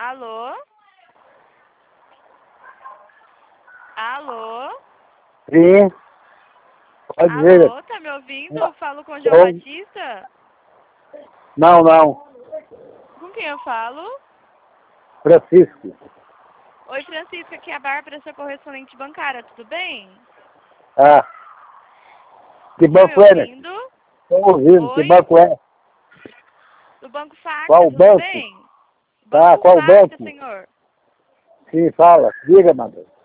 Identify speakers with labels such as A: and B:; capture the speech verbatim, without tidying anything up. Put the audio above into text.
A: Alô? Alô?
B: Sim. Pode dizer.
A: Alô, tá me ouvindo? Eu falo com o João Batista?
B: Não, não.
A: Com quem eu falo?
B: Francisco.
A: Oi, Francisco, aqui é a Bárbara, sua correspondente bancária, tudo bem?
B: Ah. Que
A: Tá me
B: banco é, né?
A: ouvindo?
B: Estou ouvindo. Que
A: Oi?
B: banco é?
A: Do Banco Facta,
B: Qual
A: tudo
B: banco?
A: bem?
B: Ah,
A: Banco
B: qual
A: Facta,
B: banco?
A: senhor.
B: Sim, fala. Diga, madame.